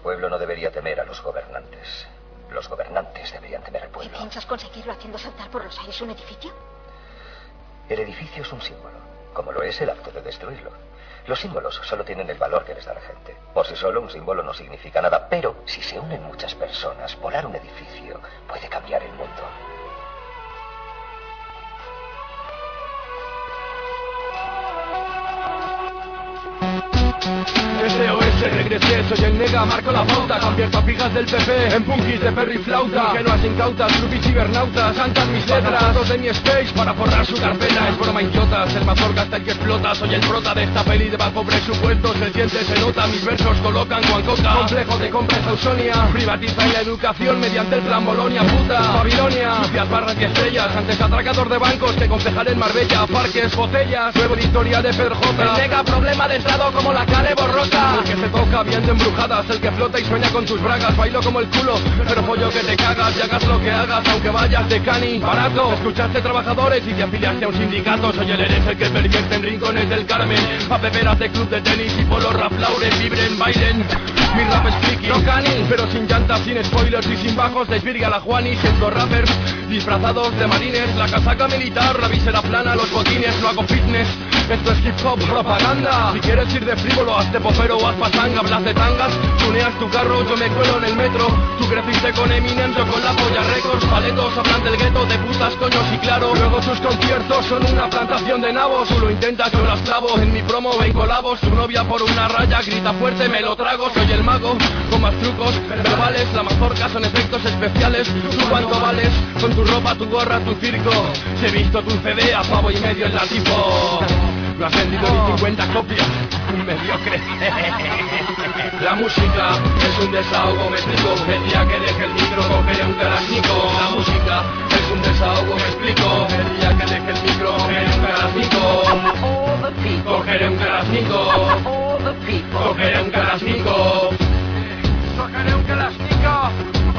pueblo no debería temer a los gobernantes. Los gobernantes deberían temer al pueblo. ¿Y piensas conseguirlo haciendo saltar por los aires un edificio? El edificio es un símbolo, como lo es el acto de destruirlo. Los símbolos solo tienen el valor que les da la gente. Por sí solo un símbolo no significa nada, pero si se unen muchas personas, volar un edificio puede cambiar el mundo. SOS, regresé, soy el nega, marco la pauta. Cambié papijas del PP en punkis de perro y flauta. Ingenuas incautas, groupies cibernautas, cantan mis letras. Datos de mi space para forrar su carpeta. Es broma idiotas, el mazorca hasta el que explota. Soy el prota de esta peli de bajo presupuesto. Se siente, se nota, mis versos colocan Juancoca. Complejo de compras Ausonia. Privatiza la educación mediante el plan Bolonia. Puta, Babilonia, sucias barras y estrellas. Antes atracador de bancos que concejar en Marbella. Parques, botellas, nuevo editorial de Pedro J. El nega problema de entrado como la cara borrosa. El que se toca viendo embrujadas, el que flota y sueña con tus bragas. Bailo como el culo, pero pollo que te cagas. Y hagas lo que hagas, aunque vayas de cani. Barato, escuchaste trabajadores y te afiliaste a un sindicato. Soy el hereje que pervierte en rincones del Carmen. A beberas de club de tenis y polo rap lauren. Vibren, bailen, mi rap es friki. No cani, pero sin llantas, sin spoilers y sin bajos. Desvirga la Juani, siendo rappers disfrazados de marines. La casaca militar, la visera plana, los botines. No hago fitness, esto es hip hop, propaganda. Si quieres ir de frívolo, hazte popero o haz pasanga. Hablas de tangas, tuneas tu carro, yo me cuelo en el metro. Tú creciste con Eminem, yo con la polla récords. Paletos hablan del gueto, de putas coños y claro. Luego sus conciertos son una plantación de nabos. Tú lo intentas, yo las clavo. En mi promo ven colabos. Tu novia por una raya grita fuerte, me lo trago. Soy el mago, con más trucos verbales. La mazorca son efectos especiales. ¿Tú cuánto vales? Con tu ropa, tu gorra, tu circo. Si he visto tu CD a pavo y medio en la tipo. No has vendido ni 50 copias, un mediocre. La música es un desahogo, me explico. El día que deje el micro cogeré un Kalashnikov. La música es un desahogo, me explico. El día que deje el micro cogeré un Kalashnikov. Cogeré un Kalashnikov. Cogeré un Kalashnikov. Cogeré un Kalashnikov.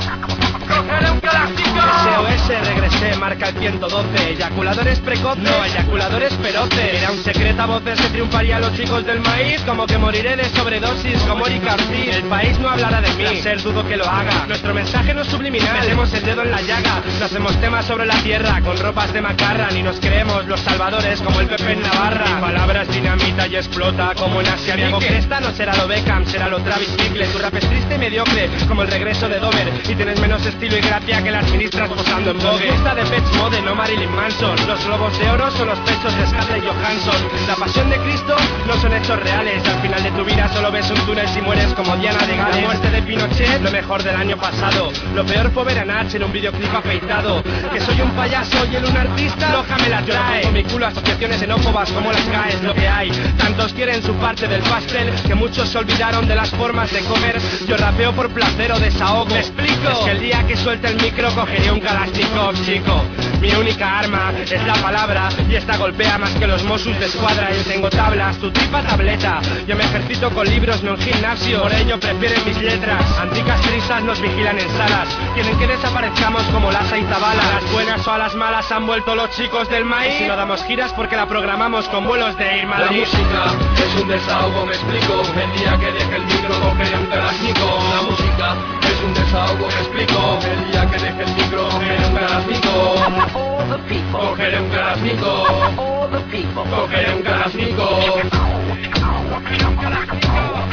Cogeré un Kalashnikov. SOS, regresé, marca el 112. Eyaculadores precoces, no, eyaculadores feroces. Era un secreto a voces que triunfarían los chicos del maíz. Como que moriré de sobredosis como Erika Ortiz. El país no hablará de mí, a ser dudo que lo haga. Nuestro mensaje no es subliminal, metemos el dedo en la llaga. No hacemos temas sobre la tierra con ropas de macarra. Ni nos creemos los salvadores como el Pepe en Navarra. Mi palabra es dinamita y explota como en Asia. Diego Cresta no será lo Beckham, será lo Travis Bickle. Tu rap es triste y mediocre como el regreso de Dover. Y tienes menos estilo y gracia que las ministras posando en Vogue. Fiesta de Pets Mode, no Marilyn Manson. Los globos de oro son los pechos de Scarlett Johansson. La pasión de Cristo no son hechos reales. Al final de tu vida solo ves un túnel si mueres como Diana de Gales. La muerte de Pinochet, lo mejor del año pasado. Lo peor fue ver a Nach en un videoclip afeitado. Que soy un payaso y él un artista, loja me la trae. Con mi culo asociaciones xenófobas como las GAE es lo que hay. Tantos quieren su parte del pastel que muchos se olvidaron de las formas de comer. Yo rapeo por placer o desahogo. ¿Me explico? Es que el día que suelte el micro cogeré un Kalashnikov, chico. Mi única arma es la palabra y esta golpea más que los Mossos de escuadra. Yo tengo tablas, tu tripa tableta. Yo me ejercito con libros, no en gimnasio. Por ello prefieren mis letras. Anticas trisas nos vigilan en salas. Quieren que desaparezcamos como Lasa y Zabala. A las buenas o a las malas han vuelto los chicos del maíz. Y si no damos giras porque la programamos con vuelos de Irma. La música es un desahogo, me explico. El día que deje el micro cogeré un Kalashnikov. La música es un desahogo, me explico. El día que deje el micro cogeré un Kalashnikov. Cogeré un Kalashnikov. Cogeré un Kalashnikov. Cogeré un Kalashnikov.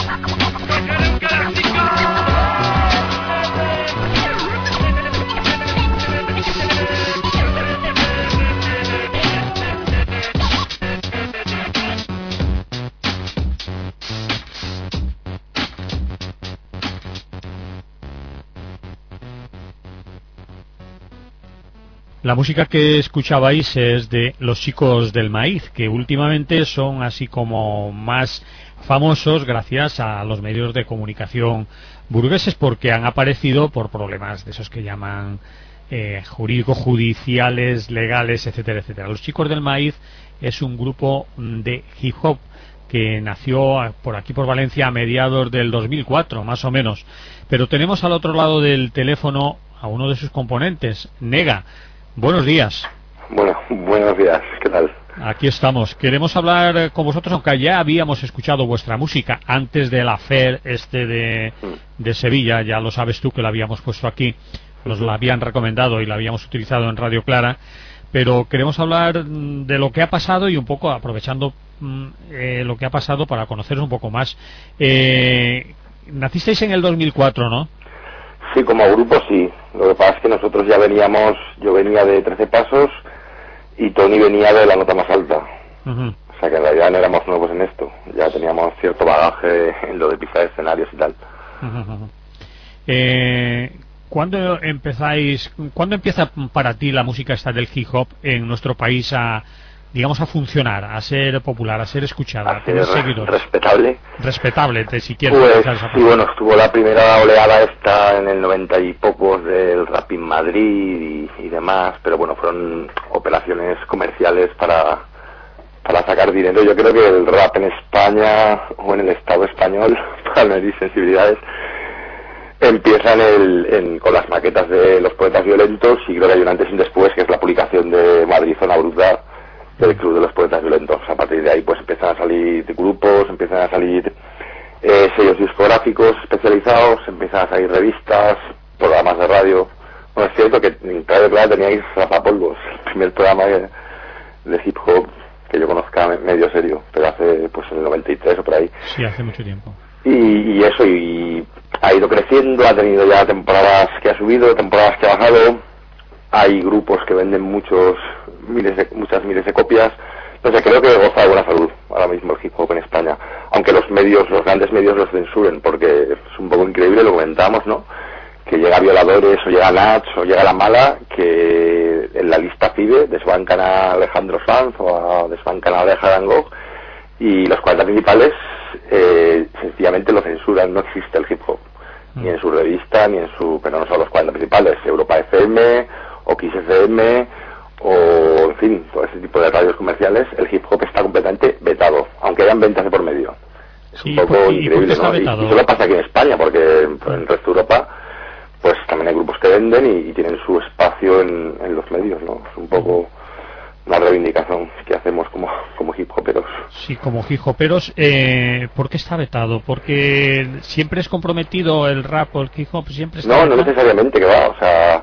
Cogeré un Kalashnikov. La música que escuchabais es de Los Chicos del Maíz, que últimamente son así como más famosos gracias a los medios de comunicación burgueses, porque han aparecido por problemas de esos que llaman jurídicos, judiciales, legales, etcétera, etcétera. Los Chicos del Maíz es un grupo de hip hop que nació por aquí por Valencia a mediados del 2004, más o menos. Pero tenemos al otro lado del teléfono a uno de sus componentes, Nega. Buenos días. Bueno, buenos días, ¿qué tal? Aquí estamos. Queremos hablar con vosotros, aunque ya habíamos escuchado vuestra música antes del affair de Sevilla, ya lo sabes tú que la habíamos puesto aquí, nos la habían recomendado y la habíamos utilizado en Radio Clara, pero queremos hablar de lo que ha pasado y un poco aprovechando lo que ha pasado para conoceros un poco más. Nacisteis en el 2004, ¿no? Sí, como grupo sí. Lo que pasa es que nosotros ya veníamos, yo venía de 13 Pasos y Tony venía de La Nota Más Alta. O sea que en realidad no éramos nuevos en esto, ya teníamos cierto bagaje en lo de pisar escenarios y tal. ¿Cuándo empieza para ti la música esta del hip hop en nuestro país a funcionar, a ser popular, a ser escuchada, a ser respetable? Respetable, si quieres. Pues sí, bueno, estuvo la primera oleada esta en el 90 y pocos del rap en Madrid y demás, pero bueno, fueron operaciones comerciales para sacar dinero. Yo creo que el rap en España o en el Estado español, para no herir sensibilidades, empieza con las maquetas de Los Poetas Violentos, y creo que hay un antes y un después, que es la publicación de Madrid Zona Bruta, del Club de los Poetas Violentos. A partir de ahí pues empiezan a salir grupos, empiezan a salir sellos discográficos especializados, empiezan a salir revistas, programas de radio. Bueno, es cierto que en Radio Clara teníais Rapapolvos, el primer programa de hip hop que yo conozca medio serio, pero hace pues en el 93 o por ahí. Sí, hace mucho tiempo. Y eso, y ha ido creciendo, ha tenido ya temporadas que ha subido, temporadas que ha bajado. Hay grupos que venden muchas miles de copias. No sé, creo que goza de buena salud ahora mismo el hip hop en España, aunque los grandes medios los censuren, porque es un poco increíble, lo comentamos, ¿no? Que llega Violadores, o llega Nats, o llega La Mala, que en la lista FIBE desbancan a Alejandro Sanz o desbancan a Aleja Dangog, y los 40 principales sencillamente lo censuran. No existe el hip hop, ni en su revista, ni en su... pero no son los 40 principales, Europa FM o Kiss FM o, en fin, todo ese tipo de radios comerciales. El hip hop está completamente vetado, aunque hayan ventas de por medio. Es un poco increíble, ¿no? Y solo pasa aquí en España, porque en el resto de Europa pues también hay grupos que venden y tienen su espacio en los medios, ¿no? Es un poco una reivindicación que hacemos como hip hoperos. Sí, como hip hoperos. ¿Por qué está vetado? ¿Porque siempre es comprometido el rap o el hip hop? Siempre está vetado. No necesariamente, que va, o sea,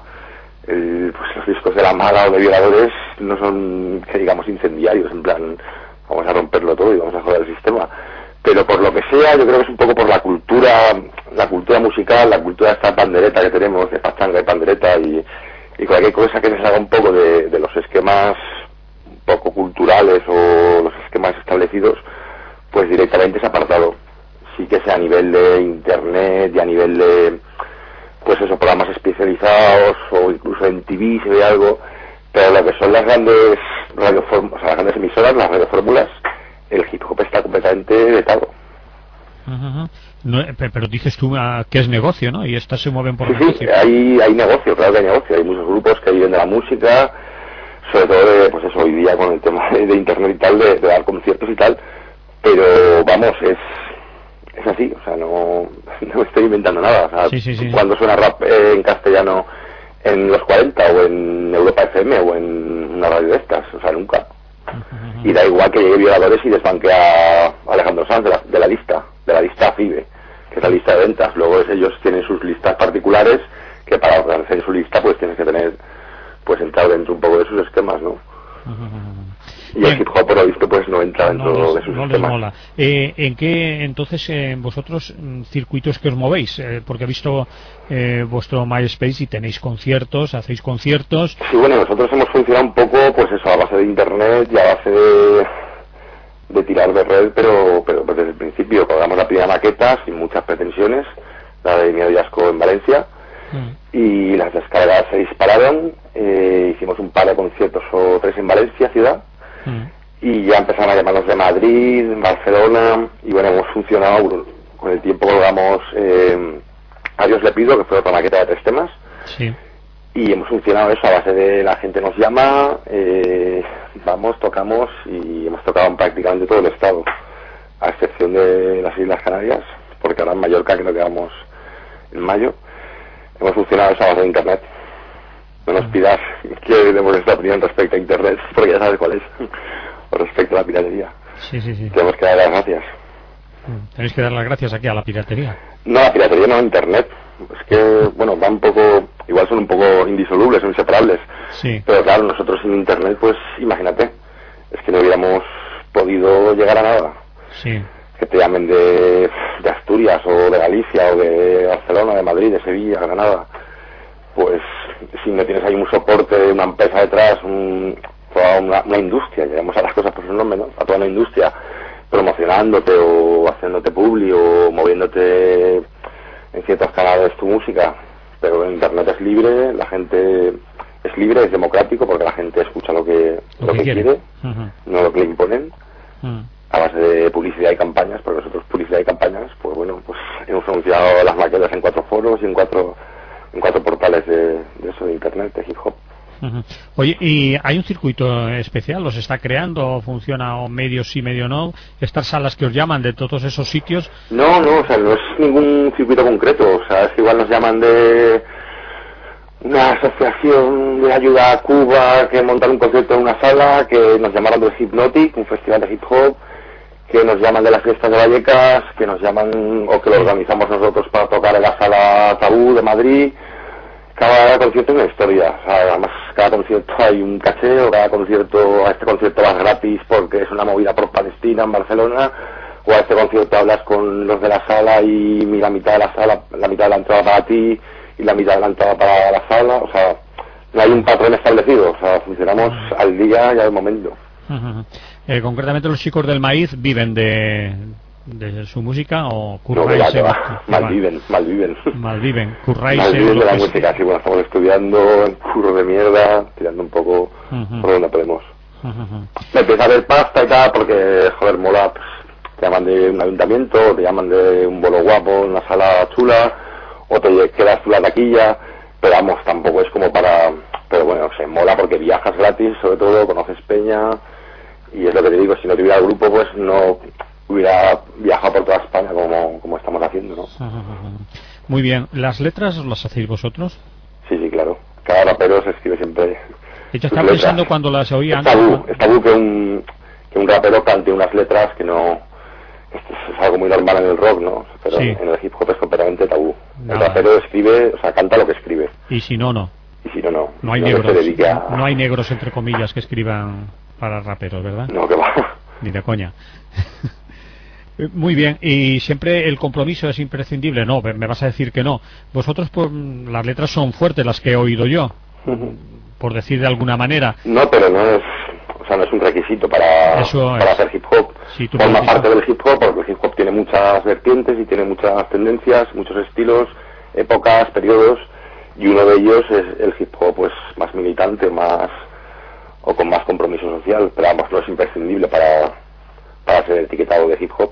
pues los discos de La Mala o de Violadores no son, que digamos, incendiarios, en plan, vamos a romperlo todo y vamos a joder el sistema. Pero por lo que sea, yo creo que es un poco por la cultura musical, la cultura de esta pandereta que tenemos, de pachanga y pandereta, y cualquier cosa que se salga un poco de los esquemas un poco culturales o los esquemas establecidos, pues directamente es apartado. Sí que sea a nivel de internet y a nivel de, pues eso, programas especializados o incluso en TV se ve algo, pero lo que son las grandes las grandes emisoras, las radiofórmulas, el hip hop está completamente vetado. No, pero dices tú que es negocio, ¿no? Y estas se mueven por negocio. Sí, hay negocio, claro que hay negocio. Hay muchos grupos que viven de la música, sobre todo pues eso, hoy día con el tema de internet y tal, de dar conciertos y tal, pero vamos, es así, o sea, no estoy inventando nada. O sea, sí. Cuando suena rap en castellano en los 40 o en Europa FM o en una radio de estas, o sea, nunca. Y da igual que llegue Violadores y desbanque a Alejandro Sanz de la lista FIBE, que es la lista de ventas. Luego ellos tienen sus listas particulares, que para hacer su lista pues tienes que tener, pues entrar dentro un poco de sus esquemas, ¿no? Y el hip hop, por lo visto, pues no entra dentro de sus esquemas. Mola. ¿En qué, entonces, vosotros, circuitos que os movéis? Porque he visto vuestro MySpace y tenéis conciertos, hacéis conciertos. Sí, bueno, nosotros hemos funcionado un poco, pues eso, a base de internet y a base de tirar de red, pero desde el principio colgamos la primera maqueta sin muchas pretensiones, la de Miedo y Asco en Valencia, y las descargas se dispararon. Hicimos un par de conciertos o 3 en Valencia, ciudad, y ya empezaron a llamarnos de Madrid, Barcelona, y bueno, hemos funcionado. Con el tiempo colgamos A Dios le pido, que fue otra maqueta de 3 temas, y hemos funcionado eso a base de la gente nos llama, vamos, tocamos, y hemos tocado en prácticamente todo el estado, a excepción de las Islas Canarias, porque ahora en Mallorca, creo que vamos en mayo. Hemos funcionado eso a base de internet. No nos pidas que demos esta opinión respecto a internet, porque ya sabes cuál es. con respecto a la piratería. Sí. Tenemos que dar las gracias. Tenéis que dar las gracias aquí a la piratería. No, la piratería no, Internet. Es que, bueno, va un poco, igual son un poco indisolubles, son inseparables. Sí. Pero claro, nosotros sin Internet, pues imagínate, es que no hubiéramos podido llegar a nada. Sí. Que te llamen de Asturias o de Galicia o de Barcelona, de Madrid, de Sevilla, Granada. Pues si no tienes ahí un soporte de una empresa detrás, toda una industria, llegamos a las cosas por su nombre, ¿no? A toda una industria promocionándote o haciéndote publi o moviéndote en ciertos canales tu música, pero en Internet es libre, la gente es libre, es democrático porque la gente escucha lo que quiere, no lo que le imponen, a base de publicidad y campañas, porque nosotros publicidad y campañas, pues bueno, pues hemos anunciado las maquetas en 4 foros y en cuatro portales de eso, de Internet, de hip hop. Oye, ¿y hay un circuito especial? ¿Los está creando? ¿Funciona o medio sí, medio no? ¿Estas salas que os llaman de todos esos sitios? No, o sea, no es ningún circuito concreto. O sea, es que igual nos llaman de una asociación de ayuda a Cuba que montan un concierto en una sala, que nos llamaron del Hypnotic, un festival de hip hop, que nos llaman de las fiestas de Vallecas, que nos llaman o que lo organizamos nosotros para tocar en la sala Tabú de Madrid. Cada concierto es una historia, o sea, además cada concierto hay un caché, o cada concierto, a este concierto vas gratis porque es una movida por Palestina en Barcelona, o a este concierto hablas con los de la sala y la mitad de la sala, la mitad de la entrada para ti y la mitad de la entrada para la sala, o sea, no hay un patrón establecido, o sea, funcionamos al día y al momento. Concretamente los chicos del maíz viven de su música o curráis. No, malviven, curráis de la música, sí, bueno, estamos estudiando en curro de mierda, tirando un poco por donde podemos. Me empieza a ver pasta y tal, porque joder, mola, pues, te llaman de un ayuntamiento, o te llaman de un bolo guapo, una sala chula, o te quedas tú la taquilla, pero vamos, tampoco es como para, pero bueno, se mola porque viajas gratis, sobre todo, conoces peña, y es lo que te digo, si no tuviera el grupo, pues no hubiera viajado por toda España como estamos haciendo, ¿no? Muy bien. ¿Las letras las hacéis vosotros? Sí, claro. Cada rapero se escribe siempre. Yo estaba pensando cuando las oía. Es tabú que un rapero cante unas letras que no... Esto es algo muy normal en el rock, ¿no? Pero sí. En el hip hop es completamente tabú. Nada. El rapero escribe, o sea, canta lo que escribe. Y si no, no. Y si no, no. No hay negros. No hay negros, entre comillas, que escriban para raperos, ¿verdad? No, que va. Ni de coña. Muy bien, y siempre el compromiso es imprescindible. No, me vas a decir que no. Vosotros, pues, las letras son fuertes, las que he oído yo, por decir de alguna manera. No, pero no es, o sea, no es un requisito para hacer hip hop. Sí, forma parte del hip hop, porque el hip hop tiene muchas vertientes y tiene muchas tendencias, muchos estilos, épocas, periodos, y uno de ellos es el hip hop, pues, más militante, más o con más compromiso social, pero vamos, no es imprescindible para ser etiquetado de hip hop.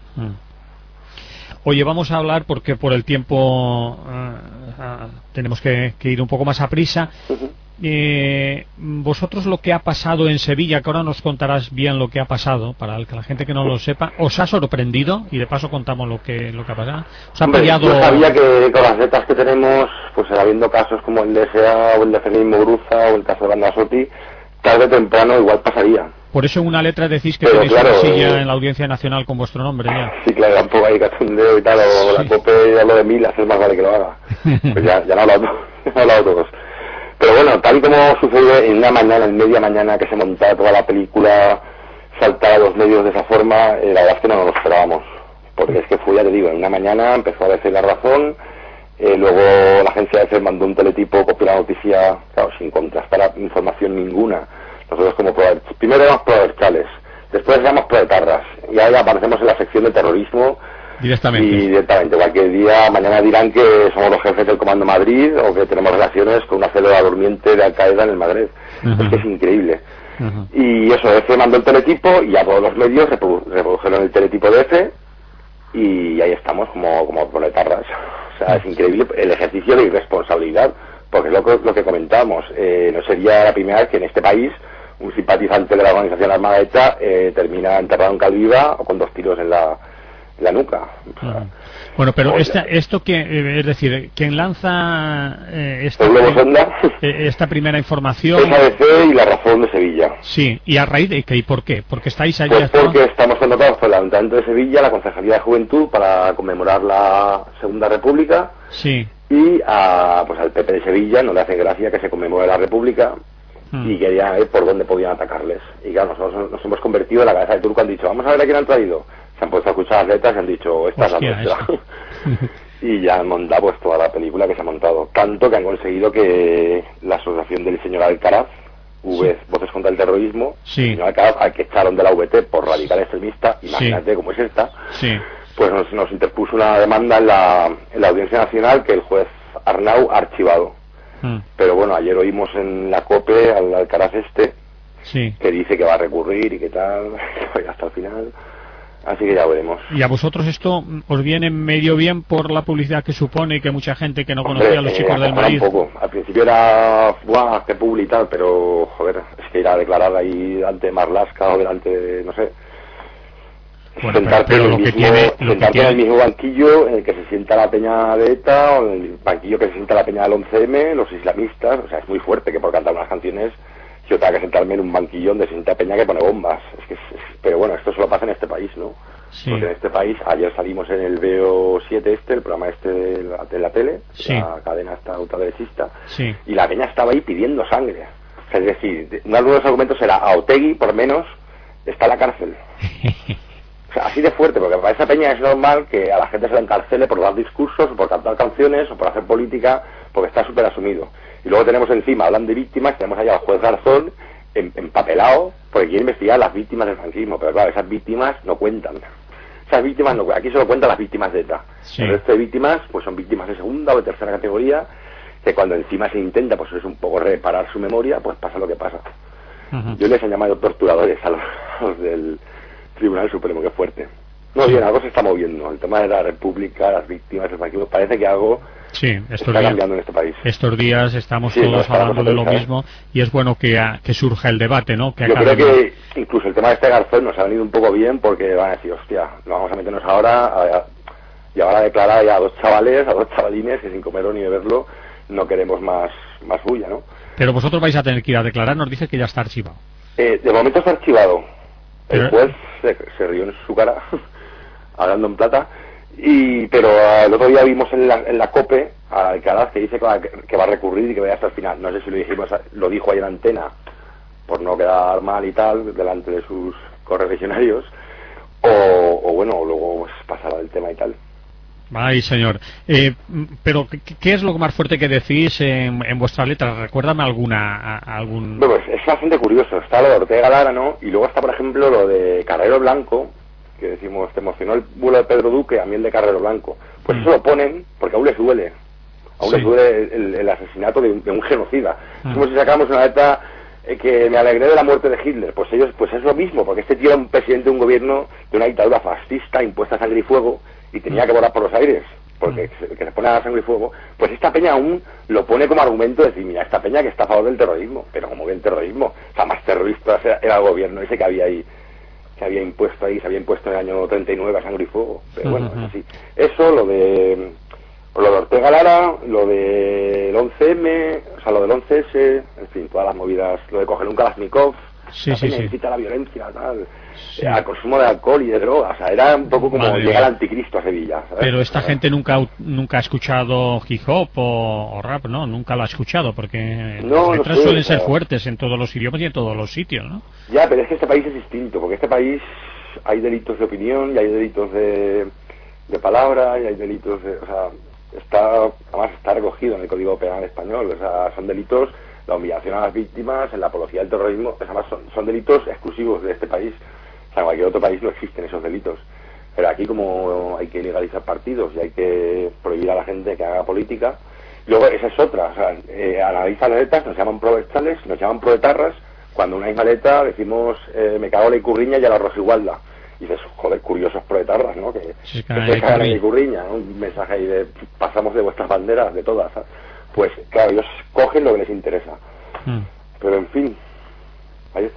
Oye, vamos a hablar, porque por el tiempo tenemos que ir un poco más a prisa. Vosotros, lo que ha pasado en Sevilla, que ahora nos contarás bien lo que ha pasado, para que la gente que no lo sepa, ¿os ha sorprendido? Y de paso contamos lo que ha pasado. ¿Os ha pillado? Yo sabía que con las letras que tenemos, pues habiendo casos como el de S.A. o el de Fernando Muguruza o el caso de Bandasotti, tarde o temprano igual pasaría. Por eso en una letra decís que pero tenéis claro, una silla en la Audiencia Nacional con vuestro nombre ya. Sí, claro, tampoco hay cachondeo y tal, o la COPE hablo de mí, hacer más vale que lo haga. Pues ya no he hablado todos. Pero bueno, tal y como sucedió en una mañana, en media mañana, que se montaba toda la película, saltar a los medios de esa forma, la verdad es que no nos lo esperábamos. Porque es que fue, ya te digo, en una mañana empezó a decir La Razón, luego la agencia EFE mandó un teletipo, copió la noticia, claro, sin contrastar información ninguna. Nosotros como primero éramos proverchales, después éramos proetarras, y ahí aparecemos en la sección de terrorismo. Directamente, cualquier día, mañana dirán que somos los jefes del Comando Madrid o que tenemos relaciones con una célula durmiente de Al-Qaeda en el Magreb. Es que es increíble. Y eso, EFE mandó el teletipo y a todos los medios reprodujeron el teletipo de EFE y ahí estamos como proletarras. O sea, es increíble el ejercicio de irresponsabilidad, porque es lo que comentábamos. No sería la primera vez que en este país un simpatizante de la organización armada ETA termina enterrado en Calviva o con 2 tiros en la nuca. Bueno, pero esto que, es decir, quien lanza esta primera información es ABC y La Razón de Sevilla. Sí, y a raíz de qué y por qué, porque estáis allí. Pues porque estamos convocados por el Ayuntamiento de Sevilla, la Concejalía de Juventud, para conmemorar la Segunda República. Sí. Y pues al PP de Sevilla no le hace gracia que se conmemore la República. Y querían ver por dónde podían atacarles. Y claro, nosotros nos hemos convertido en la cabeza de turco. Han dicho, vamos a ver a quién han traído. Se han puesto a escuchar las letras y han dicho, esta es la nuestra. Y ya han montado pues toda la película que se ha montado. Tanto que han conseguido que la asociación del señor Alcaraz, Voces contra el Terrorismo, el señor Alcaraz, al que echaron de la VT por radical extremista, imagínate cómo es esta, pues nos interpuso una demanda en la Audiencia Nacional que el juez Arnau ha archivado. Pero bueno, ayer oímos en la COPE al Alcaraz que dice que va a recurrir y que tal, hasta el final, así que ya veremos. ¿Y a vosotros esto os viene medio bien por la publicidad que supone que mucha gente que no conocía a los chicos del maíz? Un poco. Al principio era, ¡buah, qué publi y tal! Pero, joder, es que ir a declarar ahí delante de Marlaska o delante de, no sé... Bueno, sentarte en el mismo banquillo en el que se sienta la peña de ETA, o en el banquillo que se sienta la peña del 11M, los islamistas. O sea, es muy fuerte que por cantar unas canciones yo tenga que sentarme en un banquillo donde se sienta peña que pone bombas. Pero bueno, esto solo pasa en este país, ¿no? Porque en este país, ayer salimos en el VO7 el programa de la tele, la cadena esta ultraderechista, y la peña estaba ahí pidiendo sangre. O sea, es decir, uno de los argumentos era, a Otegi, por menos, está en la cárcel. O sea, así de fuerte, porque para esa peña es normal que a la gente se la encarcele por dar discursos, o por cantar canciones, o por hacer política, porque está súper asumido. Y luego tenemos encima, hablando de víctimas, tenemos allá al juez Garzón, empapelado, porque quiere investigar a las víctimas del franquismo, pero claro, esas víctimas no cuentan. Esas víctimas no cuentan, aquí solo cuentan las víctimas de ETA. El resto de víctimas, pues son víctimas de segunda o de tercera categoría, que cuando encima se intenta, pues es un poco reparar su memoria, pues pasa lo que pasa. Yo les he llamado torturadores a los del Tribunal Supremo, que fuerte. No, bien, algo se está moviendo. El tema de la República, las víctimas, el franquismo, parece que algo está cambiando en este país. Estos días estamos todos hablando de lo mismo y es bueno que surja el debate, ¿no? Yo creo que incluso el tema de este Garzón nos ha venido un poco bien porque van a decir, hostia, no vamos a meternos ahora y ahora declarar ya a dos chavalines que sin comerlo ni beberlo no queremos más bulla, ¿no? Pero vosotros vais a tener que ir a declarar, nos dice que ya está archivado. De momento está archivado. El juez se rió en su cara, hablando en plata, pero el otro día vimos en la COPE a Alcaraz que dice que va a recurrir y que vaya hasta el final. No sé si lo dijo ahí en antena, por no quedar mal y tal, delante de sus correligionarios, o bueno, luego pues, pasará del tema y tal. Ay, señor. Pero, ¿qué es lo más fuerte que decís en vuestra letra? Recuérdame algún... Bueno, pues es bastante curioso. Está lo de Ortega Lara, ¿no? Y luego está, por ejemplo, lo de Carrero Blanco, que decimos, te emocionó el vuelo de Pedro Duque, a mí el de Carrero Blanco. Pues eso lo ponen porque aún les duele. Aún les duele el asesinato de un genocida. Es como si sacáramos una letra que me alegré de la muerte de Hitler. Pues ellos, pues es lo mismo, porque este tío era un presidente de un gobierno de una dictadura fascista impuesta a sangre y fuego, y tenía que volar por los aires, porque que se pone a sangre y fuego. Pues esta peña aún lo pone como argumento de decir, mira, esta peña que está a favor del terrorismo, pero como que el terrorismo, o sea, más terrorista era el gobierno ese que había ahí, se había impuesto en el año 39 a sangre y fuego. Pero bueno, es así. Eso, lo de Ortega Lara, lo del 11M, o sea, lo del 11S, en fin, todas las movidas, lo de coger un Kalashnikov, incita a la violencia, tal, al consumo de alcohol y de drogas, o sea, era un poco como llegar al anticristo a Sevilla, ¿sabes? Pero esta gente nunca ha escuchado hip hop o rap, ¿no? Nunca lo ha escuchado, porque las letras suelen ser fuertes en todos los idiomas y en todos los sitios, ¿no? Ya, pero es que este país es distinto, porque este país hay delitos de opinión y hay delitos de palabra y hay delitos de... O sea, además está recogido en el Código Penal español, o sea, son delitos, la humillación a las víctimas, en la apología del terrorismo, además son delitos exclusivos de este país. O sea, en cualquier otro país no existen esos delitos. Pero aquí, como hay que legalizar partidos y hay que prohibir a la gente que haga política, luego esa es otra. O sea, analizan las letras, nos llaman provestales, nos llaman proetarras, cuando una misma letra decimos me cago en la Icurriña y a la Rosigualda. Y dices, joder, curiosos proetarras, ¿no? Que se cagan en la Icurriña, ¿no? Un mensaje ahí de pasamos de vuestras banderas, de todas, ¿sabes? Pues claro, ellos cogen lo que les interesa. Pero en fin, ahí estamos.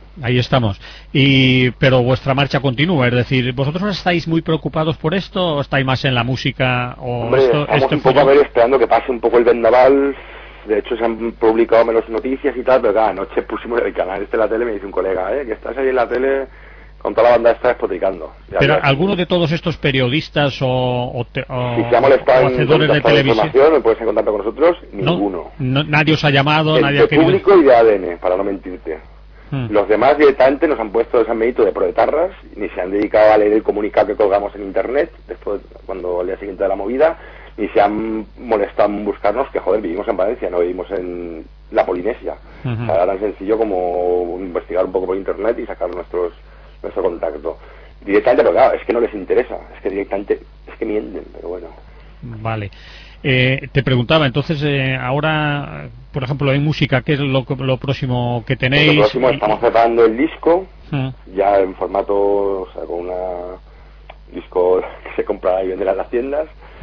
Ahí estamos. Pero vuestra marcha continúa, es decir, ¿vosotros estáis muy preocupados por esto o estáis más en la música? O hombre, estamos un poco a ver, esperando que pase un poco el vendaval. De hecho se han publicado menos noticias y tal, pero cada noche pusimos el canal de la tele, me dice un colega, que estás ahí en la tele con toda la banda está despotricando. Pero ¿alguno de todos estos periodistas o si se ha molestado hacedores de televisión me puedes encontrar con nosotros? Ninguno. Nadie os ha llamado, nadie ha querido. Público y de ADN, para no mentirte. Los demás directamente nos han puesto ese medito de proetarras, ni se han dedicado a leer el comunicado que colgamos en internet después, cuando al día siguiente de la movida, ni se han molestado en buscarnos, que joder, vivimos en Valencia, no vivimos en la Polinesia. O sea, era tan sencillo como investigar un poco por internet y sacar nuestro contacto. Directamente, pero claro, es que no les interesa, es que directamente, es que mienten, pero bueno. Vale. Te preguntaba, entonces, ahora, por ejemplo, en música, ¿qué es lo próximo que tenéis? Lo próximo, estamos preparando el disco, ya en formato, o sea, con un disco que se compra y vende en las tiendas,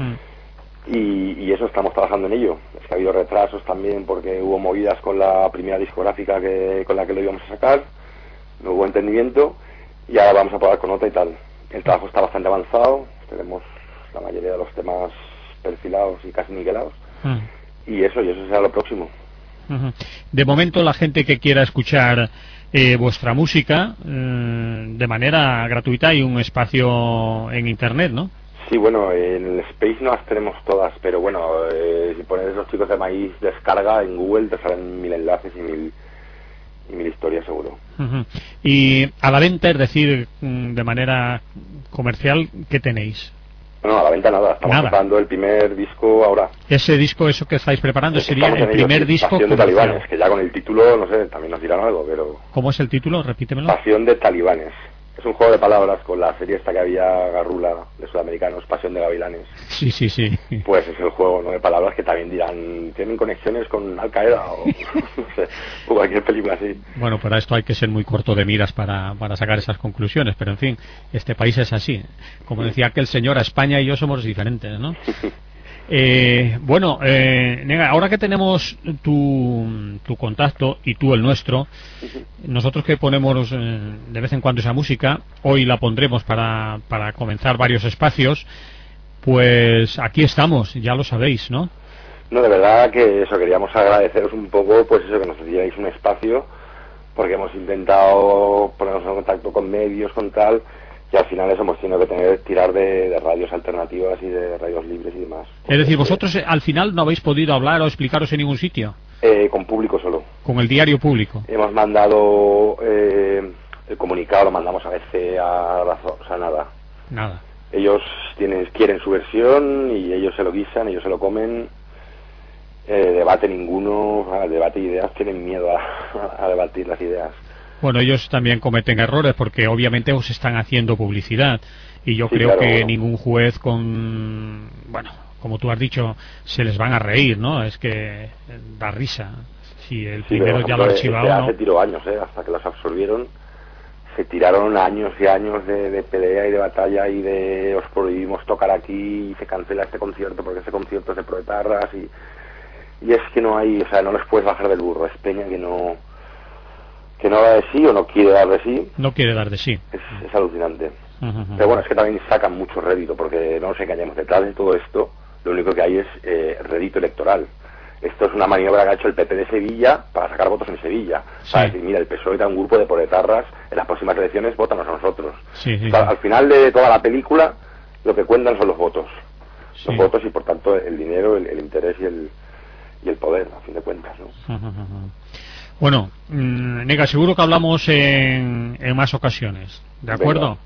y eso, estamos trabajando en ello. Es que ha habido retrasos también porque hubo movidas con la primera discográfica con la que lo íbamos a sacar, no hubo entendimiento, y ahora vamos a probar con otra y tal. El trabajo está bastante avanzado, tenemos la mayoría de los temas perfilados y casi niquelados, y eso será lo próximo. De momento, la gente que quiera escuchar vuestra música de manera gratuita, hay un espacio en internet, ¿no? Sí, bueno, en el Space no las tenemos todas, pero bueno, si pones Los Chicos del Maíz descarga en Google te salen 1000 enlaces y 1000 historias seguro. Y a la venta, es decir, de manera comercial, ¿qué tenéis? No, a la venta nada, estamos preparando el primer disco ahora. Ese disco, eso que estáis preparando, sería el primer disco Pasión de Talibanes, que ya con el título, no sé, también nos dirán algo, pero... ¿Cómo es el título? Repítemelo. Pasión de Talibanes. Es un juego de palabras con la serie esta que había Garrula de Sudamericanos, Pasión de Gavilanes. Sí. Pues es el juego, ¿no?, de palabras que también dirán, tienen conexiones con Al Qaeda o no sé, o cualquier película así. Bueno, para esto hay que ser muy corto de miras para sacar esas conclusiones, pero en fin, este país es así. Como decía aquel señor, a España y yo somos diferentes, ¿no? Bueno, Nega, ahora que tenemos tu contacto y tú el nuestro, nosotros que ponemos de vez en cuando esa música, hoy la pondremos para comenzar varios espacios, pues aquí estamos, ya lo sabéis, ¿no? No, de verdad que eso, queríamos agradeceros un poco, pues eso, que nos dierais un espacio, porque hemos intentado ponernos en contacto con medios, con tal, y al final eso hemos tenido que tirar de radios alternativas y de radios libres y demás. Es decir, vosotros al final no habéis podido hablar o explicaros en ningún sitio. Con público solo. Con el diario Público. Hemos mandado el comunicado, lo mandamos a BC, o sea, nada. Ellos quieren su versión y ellos se lo guisan, ellos se lo comen. Debate ninguno, debate ideas, tienen miedo a debatir las ideas. Bueno, ellos también cometen errores porque obviamente os están haciendo publicidad y yo creo que ningún juez como tú has dicho, se les van a reír, ¿no? Es que da risa. Si el primero ya lo ha archivado, hace tiro años, hasta que los absorbieron, se tiraron años y años de pelea y de batalla y de os prohibimos tocar aquí y se cancela este concierto porque ese concierto es de proetarras y es que no hay, o sea, no les puedes bajar del burro. Es peña que no da de sí o no quiere dar de sí. No quiere dar de sí. Es alucinante. Pero bueno, es que también sacan mucho rédito, porque no nos engañemos, detrás de todo esto lo único que hay es rédito electoral. Esto es una maniobra que ha hecho el PP de Sevilla para sacar votos en Sevilla. Para decir, mira, el PSOE da un grupo de proetarras, en las próximas elecciones vótanos a nosotros. Al final de toda la película lo que cuentan son los votos. Los votos y por tanto el dinero, el interés y el poder, a fin de cuentas, ¿no? Bueno, Nega, seguro que hablamos en más ocasiones, ¿de acuerdo?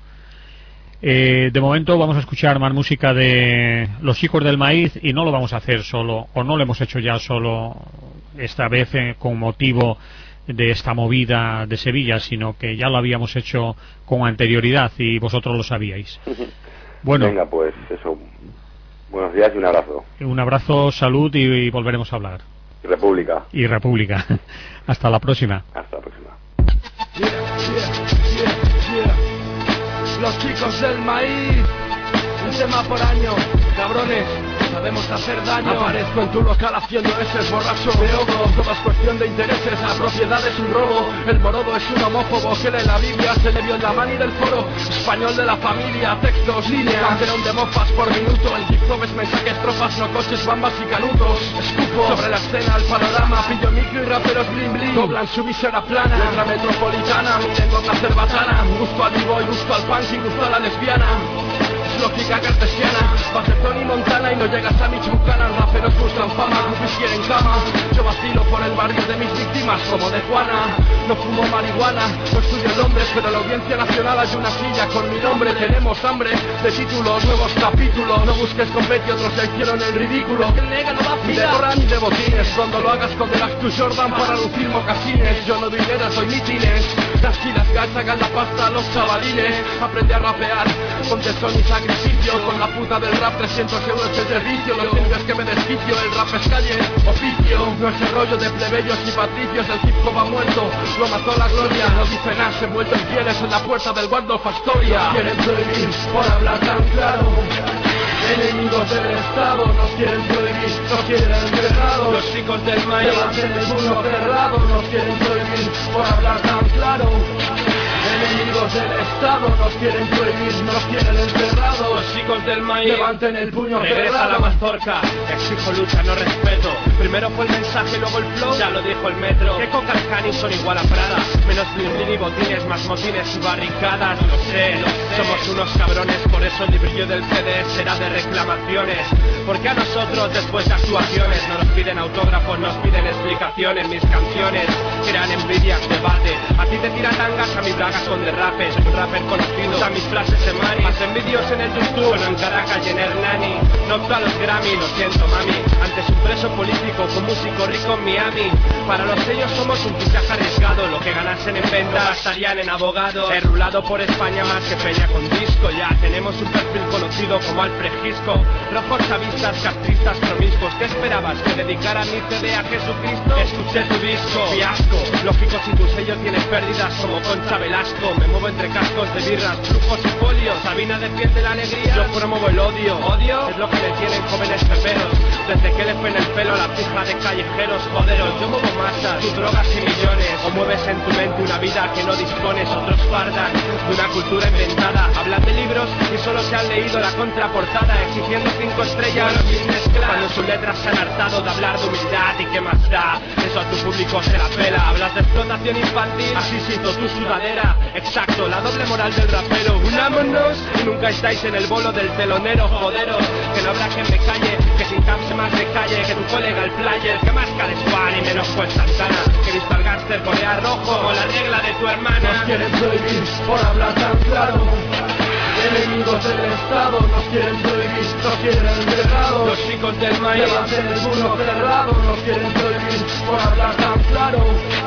De momento vamos a escuchar más música de Los Chicos del Maíz y no lo vamos a hacer solo, o no lo hemos hecho ya solo esta vez con motivo de esta movida de Sevilla, sino que ya lo habíamos hecho con anterioridad y vosotros lo sabíais. Bueno, venga, pues eso, buenos días y un abrazo. Un abrazo, salud y volveremos a hablar. Y República. Hasta la próxima. Hasta la próxima. Los Chicos del Maíz, un tema por año. Cabrones, sabemos hacer daño. Aparezco en tu local haciendo ese borracho de ogo. Todo es cuestión de intereses, la propiedad es un robo. El morodo es un homófobo que lee la Biblia. Se le vio en la mani del foro. Español de la familia, textos, líneas. Campeón de mofas por minuto. El hip hop es mensajes, tropas, no coches, bambas y canutos. Escupo sobre la escena, el panorama. Pillo micro y raperos bling bling. Doblan su visera plana. Letra metropolitana, mi lengua la cerbatana. Gusto al vivo y gusto al punk y gusto a la lesbiana. Lógica cartesiana, va a ser Tony Montana y no llegas a Michoacán. Raperos buscan fama, groupies quieren cama. Yo vacilo por el barrio de mis víctimas como de Juana. No fumo marihuana, no estudio en Londres, pero en la Audiencia Nacional hay una silla con mi nombre. Tenemos hambre de títulos, nuevos capítulos. No busques confeti, otros ya hicieron el ridículo. El nega no vacila, ni de gorra ni de botines. Cuando lo hagas con el Actu Jordan para lucir mocasines. Yo no doy ideas, doy mítines. Las kilas sacan la pasta a los chavalines. Aprende a rapear, ponte son y sacrificio. Con la puta del rap 300 euros el servicio. Los limpios que me desquicio, el rap es calle, oficio. No es el rollo de plebeyos y patricios. El hip hop ha muerto, lo mató la gloria. No dice nada, se vuelven fieles en la puerta del Waldorf Astoria. Quieren prohibir por hablar tan claro. Enemigos del Estado nos quieren prohibir, nos quieren enterrados. Los chicos del maíz levanten el puño cerrado. Nos quieren prohibir por hablar tan claro. Enemigos del Estado nos quieren prohibir, nos quieren encerrados. Los chicos del maíz levanten el puño cerrado. Regresa la mazorca, exijo lucha, no respeto. Primero fue el mensaje, luego el flow, ya lo dijo el metro. Que Coca y Cani son igual a Prada. Menos bling y botines, más motines y barricadas. Lo sé, somos unos cabrones. Por eso el brillo del CD será de reclamaciones. Porque a nosotros después de actuaciones no nos piden autógrafos, nos piden explicaciones. Mis canciones crean envidias, debate. A ti te tiran tangas, a mi bragas con derrapes. Un rapper conocido, a mis frases de Mari. Hacen vídeos en el YouTube, solo en Caracas y en Hernani. No opto a los Grammy, lo siento mami. Antes un preso político con músico rico en Miami. Para los sellos somos un fichaje arriesgado. Lo que ganasen en venta gastarían en abogado. He rulado por España más que peña con disco. Ya tenemos un perfil conocido como Alfred Hitchcock. Rojos chavistas, castristas, promiscuos. ¿Qué esperabas? ¿Que dedicara mi CD a Jesucristo? Escuché tu disco, fiasco. Lógico si tu sello tiene pérdidas como Concha Velasco. Me muevo entre cascos de birras, flujos y folios. Sabina defiende la alegría, yo promuevo el odio. ¿Odio? Es lo que le tienen jóvenes peperos. Desde que le fue en el pelo a la pija de callejeros. Joderos, yo muevo masas, tú drogas y millones. O mueves en tu mente una vida que no dispones. Otros fardan de una cultura inventada. Hablan de libros y solo se han leído la contraportada. Exigiendo 5 estrellas sin mezclar. Cuando sus letras se han hartado de hablar de humildad. ¿Y qué más da? Eso a tu público se la pela. Hablas de explotación infantil, así se hizo tu sudadera. Exacto, la doble moral del rapero. Unámonos y nunca estáis en el bolo del telonero. Joderos, que no habrá quien me calle. Que sin cap se más de calle que tu colega el player. Que más Cales Juan y menos fue Santana. Que he visto al gángster corear rojo o la regla de tu hermana. Nos quieren prohibir por hablar tan claro. Enemigos del Estado nos quieren prohibir, nos quieren enterrados. Los chicos del maíz levanten el puño cerrado. Nos quieren prohibir por hablar tan claro.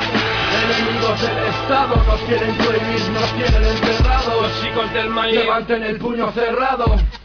Enemigos del Estado nos quieren prohibir, nos quieren enterrados. Los chicos del maíz levanten el puño cerrado.